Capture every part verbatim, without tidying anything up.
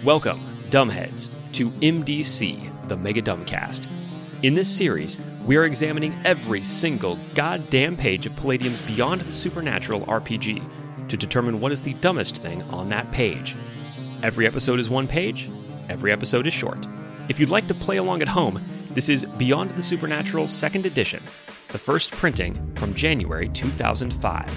Welcome, Dumbheads, to M D C, the Mega Dumbcast. In this series, we are examining every single goddamn page of Palladium's Beyond the Supernatural R P G to determine what is the dumbest thing on that page. Every episode is one page, every episode is short. If you'd like to play along at home, this is Beyond the Supernatural second Edition, the first printing from January two thousand five.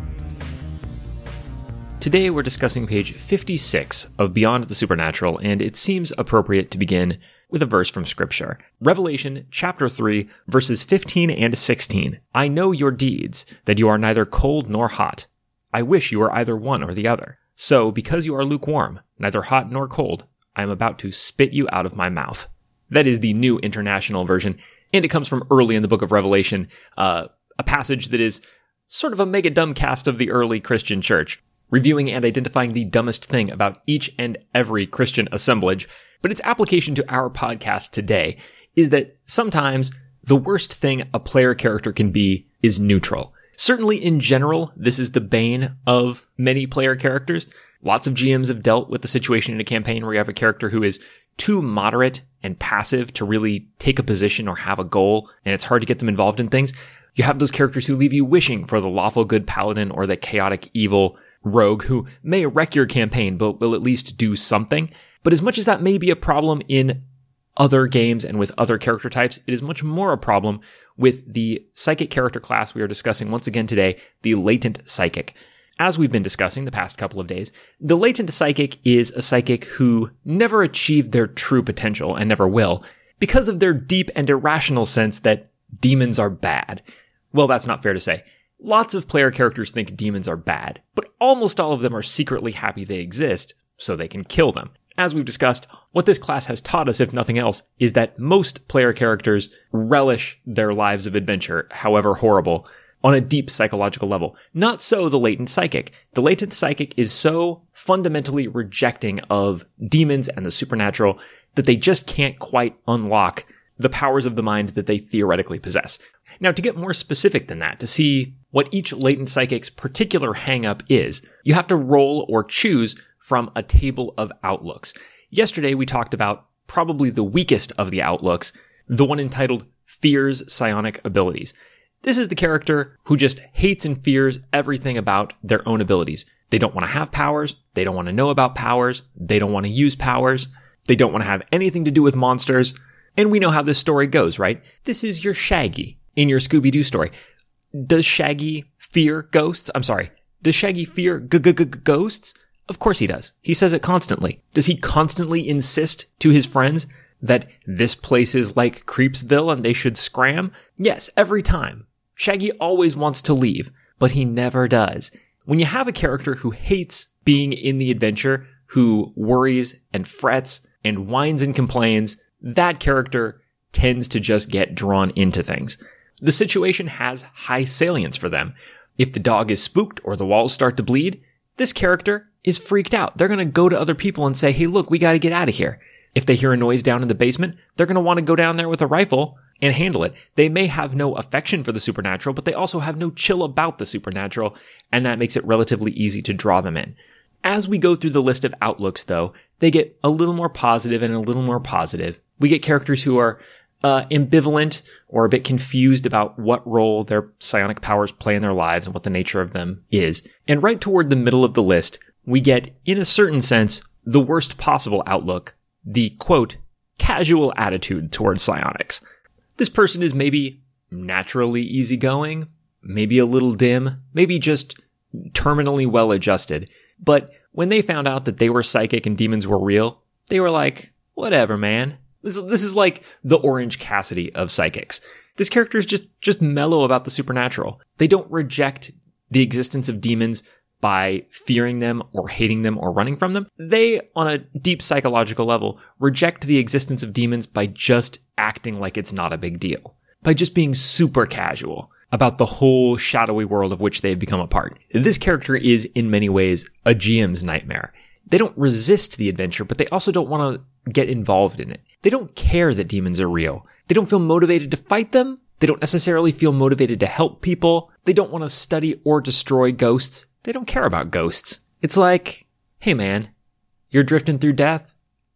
Today we're discussing page fifty-six of Beyond the Supernatural, and it seems appropriate to begin with a verse from Scripture. Revelation chapter three, verses fifteen and sixteen. I know your deeds, that you are neither cold nor hot. I wish you were either one or the other. So, because you are lukewarm, neither hot nor cold, I am about to spit you out of my mouth. That is the New International Version, and it comes from early in the book of Revelation, uh, a passage that is sort of a mega dumbcast of the early Christian church, reviewing and identifying the dumbest thing about each and every Christian assemblage. But its application to our podcast today is that sometimes the worst thing a player character can be is neutral. Certainly in general, this is the bane of many player characters. Lots of G Ms have dealt with the situation in a campaign where you have a character who is too moderate and passive to really take a position or have a goal, and it's hard to get them involved in things. You have those characters who leave you wishing for the lawful good paladin or the chaotic evil rogue who may wreck your campaign but will at least do something. But as much as that may be a problem in other games and with other character types, it is much more a problem with the psychic character class we are discussing once again today, the Latent Psychic. As we've been discussing the past couple of days, the Latent Psychic is a psychic who never achieved their true potential and never will because of their deep and irrational sense that demons are bad. Well, that's not fair to say. Lots of player characters think demons are bad, but almost all of them are secretly happy they exist, so they can kill them. As we've discussed, what this class has taught us, if nothing else, is that most player characters relish their lives of adventure, however horrible, on a deep psychological level. Not so the Latent Psychic. The Latent Psychic is so fundamentally rejecting of demons and the supernatural that they just can't quite unlock the powers of the mind that they theoretically possess. Now, to get more specific than that, to see what each Latent Psychic's particular hang-up is, you have to roll or choose from a table of outlooks. Yesterday, we talked about probably the weakest of the outlooks, the one entitled Fears Psionic Abilities. This is the character who just hates and fears everything about their own abilities. They don't want to have powers, they don't want to know about powers, they don't want to use powers, they don't want to have anything to do with monsters, and we know how this story goes, right? This is your Shaggy in your Scooby-Doo story. Does Shaggy fear ghosts? I'm sorry. Does Shaggy fear g-g-g-ghosts? Of course he does. He says it constantly. Does he constantly insist to his friends that this place is like Creepsville and they should scram? Yes, every time. Shaggy always wants to leave, but he never does. When you have a character who hates being in the adventure, who worries and frets and whines and complains, that character tends to just get drawn into things. The situation has high salience for them. If the dog is spooked or the walls start to bleed, this character is freaked out. They're going to go to other people and say, hey, look, we got to get out of here. If they hear a noise down in the basement, they're going to want to go down there with a rifle and handle it. They may have no affection for the supernatural, but they also have no chill about the supernatural, and that makes it relatively easy to draw them in. As we go through the list of outlooks, though, they get a little more positive and a little more positive. We get characters who are uh, ambivalent or a bit confused about what role their psionic powers play in their lives and what the nature of them is. And right toward the middle of the list, we get, in a certain sense, the worst possible outlook, the, quote, casual attitude towards psionics. This person is maybe naturally easygoing, maybe a little dim, maybe just terminally well-adjusted. But when they found out that they were psychic and demons were real, they were like, whatever, man. This is, this is like the Orange Cassidy of psychics. This character is just, just mellow about the supernatural. They don't reject the existence of demons by fearing them or hating them or running from them. They, on a deep psychological level, reject the existence of demons by just acting like it's not a big deal. By just being super casual about the whole shadowy world of which they have become a part. This character is, in many ways, a G M's nightmare. They don't resist the adventure, but they also don't want to get involved in it. They don't care that demons are real. They don't feel motivated to fight them. They don't necessarily feel motivated to help people. They don't want to study or destroy ghosts. They don't care about ghosts. It's like, hey man, you're drifting through death.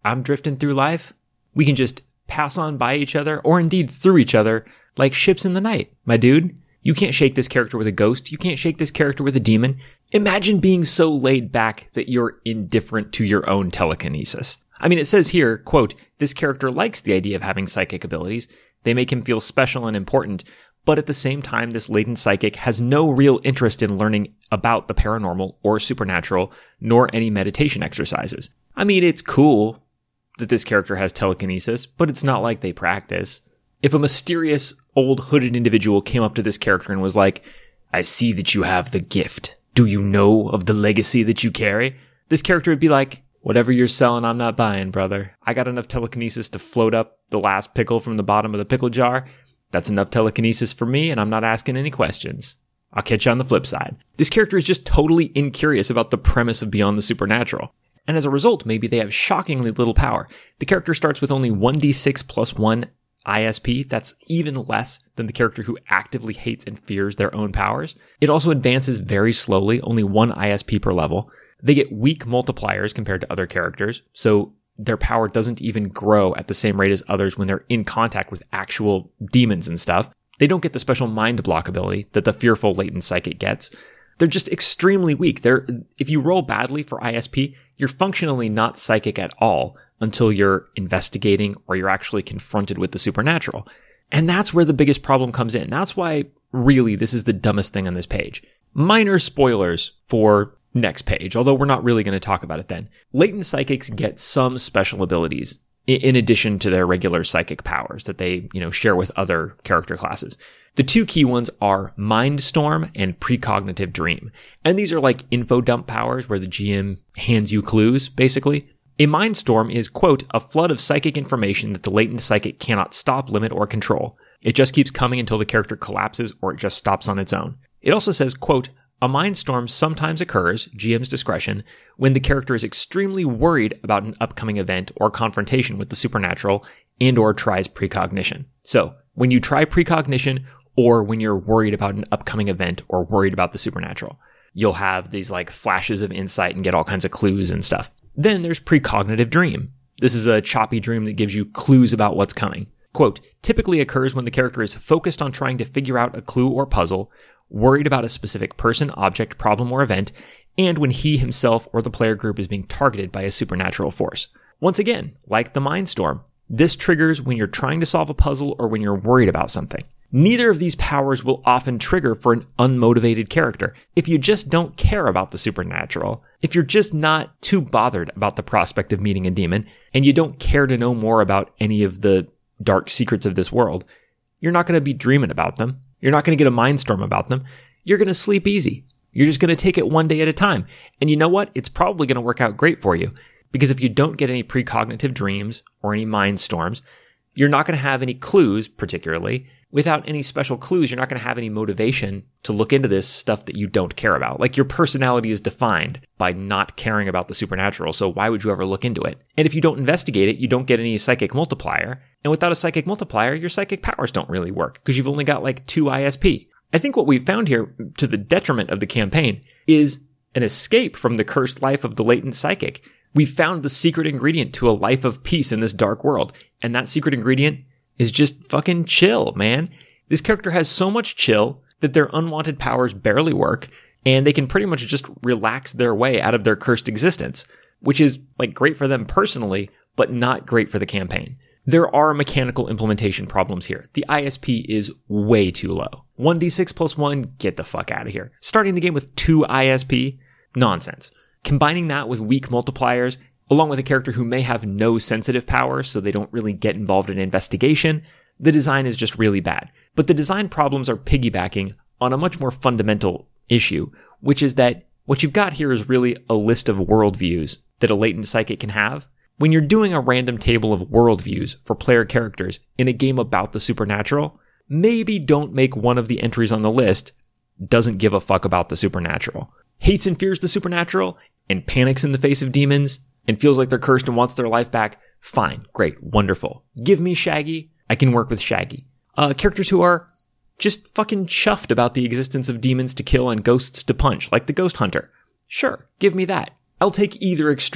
I'm drifting through life. We can just pass on by each other, or indeed through each other, like ships in the night, my dude. You can't shake this character with a ghost. You can't shake this character with a demon. Imagine being so laid back that you're indifferent to your own telekinesis. I mean, it says here, quote, this character likes the idea of having psychic abilities. They make him feel special and important. But at the same time, this latent psychic has no real interest in learning about the paranormal or supernatural, nor any meditation exercises. I mean, it's cool that this character has telekinesis, but it's not like they practice. If a mysterious old hooded individual came up to this character and was like, I see that you have the gift. Do you know of the legacy that you carry? This character would be like, whatever you're selling, I'm not buying, brother. I got enough telekinesis to float up the last pickle from the bottom of the pickle jar. That's enough telekinesis for me, and I'm not asking any questions. I'll catch you on the flip side. This character is just totally incurious about the premise of Beyond the Supernatural. And as a result, maybe they have shockingly little power. The character starts with only one d six plus one I S P. That's even less than the character who actively hates and fears their own powers. It also advances very slowly, only one I S P per level. They get weak multipliers compared to other characters, so their power doesn't even grow at the same rate as others when they're in contact with actual demons and stuff. They don't get the special mind block ability that the fearful latent psychic gets. They're just extremely weak. They're, if you roll badly for I S P, you're functionally not psychic at all until you're investigating or you're actually confronted with the supernatural. And that's where the biggest problem comes in. That's why, really, this is the dumbest thing on this page. Minor spoilers for next page, although we're not really going to talk about it then. Latent psychics get some special abilities in addition to their regular psychic powers that they, you know, share with other character classes. The two key ones are Mindstorm and Precognitive Dream. And these are like info dump powers where the G M hands you clues, basically. A Mindstorm is, quote, a flood of psychic information that the latent psychic cannot stop, limit, or control. It just keeps coming until the character collapses or it just stops on its own. It also says, quote, a Mindstorm sometimes occurs, G M's discretion, when the character is extremely worried about an upcoming event or confrontation with the supernatural and or tries precognition. So, when you try precognition or when you're worried about an upcoming event or worried about the supernatural, you'll have these like flashes of insight and get all kinds of clues and stuff. Then there's Precognitive Dream. This is a choppy dream that gives you clues about what's coming. Quote, typically occurs when the character is focused on trying to figure out a clue or puzzle, worried about a specific person, object, problem, or event, and when he himself or the player group is being targeted by a supernatural force. Once again, like the Mindstorm, this triggers when you're trying to solve a puzzle or when you're worried about something. Neither of these powers will often trigger for an unmotivated character. If you just don't care about the supernatural, if you're just not too bothered about the prospect of meeting a demon, and you don't care to know more about any of the dark secrets of this world, you're not going to be dreaming about them. You're not going to get a Mindstorm about them. You're going to sleep easy. You're just going to take it one day at a time. And you know what? It's probably going to work out great for you. Because if you don't get any precognitive dreams or any Mindstorms, you're not going to have any clues, particularly. Without any special clues, you're not going to have any motivation to look into this stuff that you don't care about. Like your personality is defined by not caring about the supernatural, so why would you ever look into it? And if you don't investigate it, you don't get any psychic multiplier. And without a psychic multiplier, your psychic powers don't really work because you've only got like two I S P. I think what we've found here, to the detriment of the campaign, is an escape from the cursed life of the latent psychic. We've found the secret ingredient to a life of peace in this dark world. And that secret ingredient is just fucking chill, man. This character has so much chill that their unwanted powers barely work, and they can pretty much just relax their way out of their cursed existence, which is like great for them personally, but not great for the campaign. There are mechanical implementation problems here. The I S P is way too low. one d six plus one, get the fuck out of here. Starting the game with two I S P? Nonsense. Combining that with weak multipliers, along with a character who may have no sensitive powers, so they don't really get involved in investigation, the design is just really bad. But the design problems are piggybacking on a much more fundamental issue, which is that what you've got here is really a list of worldviews that a latent psychic can have. When you're doing a random table of worldviews for player characters in a game about the supernatural, maybe don't make one of the entries on the list doesn't give a fuck about the supernatural. Hates and fears the supernatural and panics in the face of demons and feels like they're cursed and wants their life back, fine, great, wonderful. Give me Shaggy, I can work with Shaggy. Uh, characters who are just fucking chuffed about the existence of demons to kill and ghosts to punch, like the Ghost Hunter. Sure, give me that. I'll take either extreme.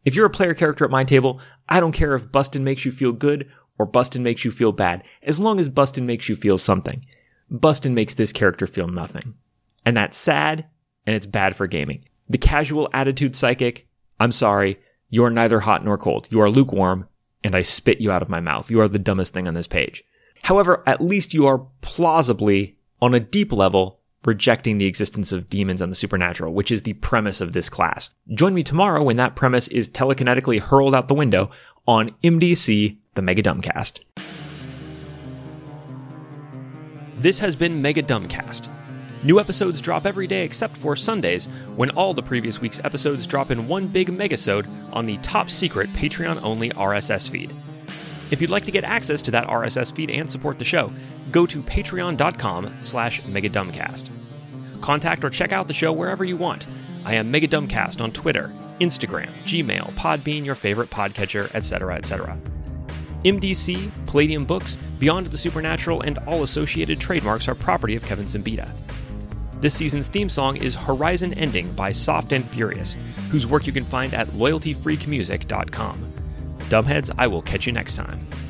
If you're a player character at my table, I don't care if Bustin makes you feel good or Bustin makes you feel bad, as long as Bustin makes you feel something. Bustin makes this character feel nothing. And that's sad, and it's bad for gaming. The casual attitude psychic, I'm sorry, you are neither hot nor cold. You are lukewarm, and I spit you out of my mouth. You are the dumbest thing on this page. However, at least you are plausibly, on a deep level, rejecting the existence of demons and the supernatural, which is the premise of this class. Join me tomorrow when that premise is telekinetically hurled out the window on M D C, the Mega Dumbcast. This has been Mega Dumbcast. New episodes drop every day except for Sundays, when all the previous week's episodes drop in one big megasode on the top-secret Patreon-only R S S feed. If you'd like to get access to that R S S feed and support the show, go to patreon.com slash megadumbcast. Contact or check out the show wherever you want. I am Megadumbcast on Twitter, Instagram, Gmail, Podbean, your favorite podcatcher, et cetera, et cetera. M D C, Palladium Books, Beyond the Supernatural, and all associated trademarks are property of Kevin Simbita. This season's theme song is Horizon Ending by Soft and Furious, whose work you can find at loyalty freak music dot com. Dumbheads, I will catch you next time.